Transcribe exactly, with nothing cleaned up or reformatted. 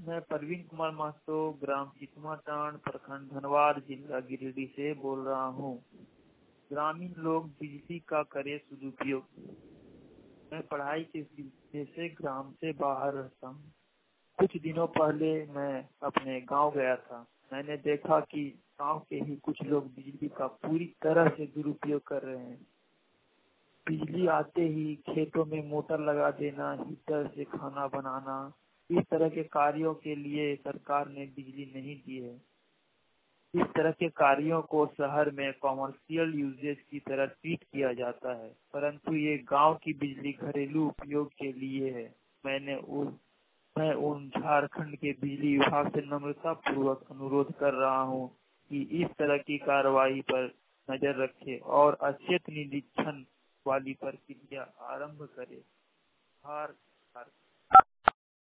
मैं प्रवीण कुमार महतो ग्राम चितमाटांड प्रखंड धनवार जिला गिरिडीह से बोल रहा हूँ। ग्रामीण लोग बिजली का करें सदुपयोग। मैं पढ़ाई के सिलसिले से ग्राम से बाहर रहता हूँ। कुछ दिनों पहले मैं अपने गांव गया था। मैंने देखा कि गांव के ही कुछ लोग बिजली का पूरी तरह से दुरुपयोग कर रहे हैं। बिजली आते ही खेतों में मोटर लगा देना, हीटर से खाना बनाना, इस तरह के कार्यों के लिए सरकार ने बिजली नहीं दी है। इस तरह के कार्यों को शहर में कॉमर्शियल यूजेज की तरह ट्रीट किया जाता है, परंतु ये गांव की बिजली घरेलू उपयोग के लिए है। मैंने उन मैं उन झारखंड के बिजली विभाग से नम्रता पूर्वक अनुरोध कर रहा हूं कि इस तरह की कार्रवाई पर नजर रखे और अक्षेत्र निरीक्षण वाली प्रक्रिया आरंभ करे। हर